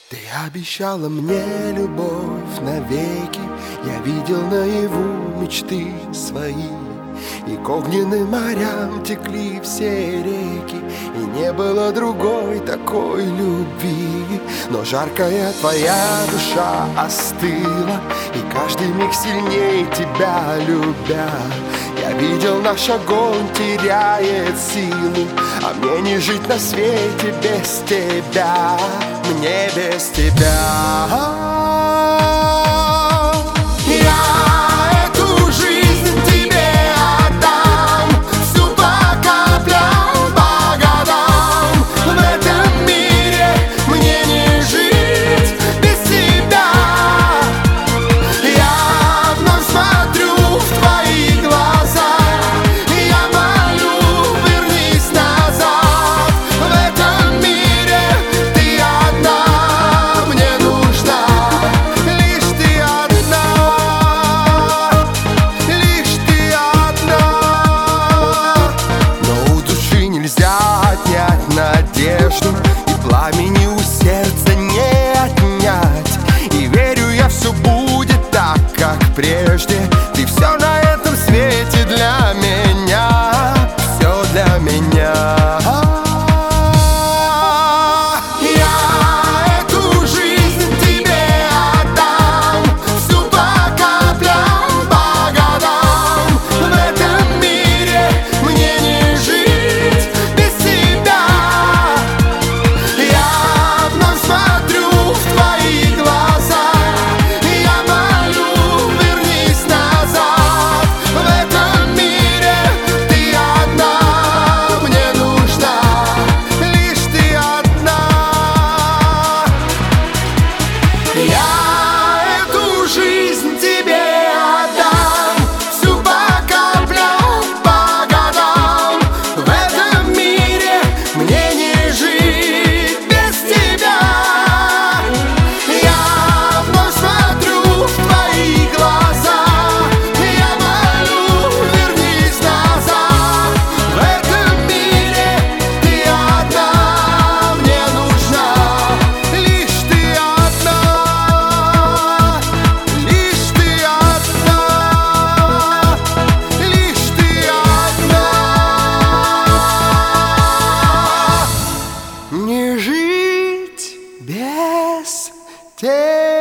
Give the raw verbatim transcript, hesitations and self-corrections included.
Ты обещала мне любовь навеки, я видел наяву мечты свои. И к огненным морям текли все реки, и не было другой такой любви. Но жаркая твоя душа остыла, и каждый миг сильнее тебя любя. Я видел, наш огонь теряет силу, а мне не жить на свете без тебя, мне без тебя. Надежду и пламени у сердца не отнять. И верю я, все будет так, как прежде. Ты все на этом свете для меня, все для меня. Не жить без тебя.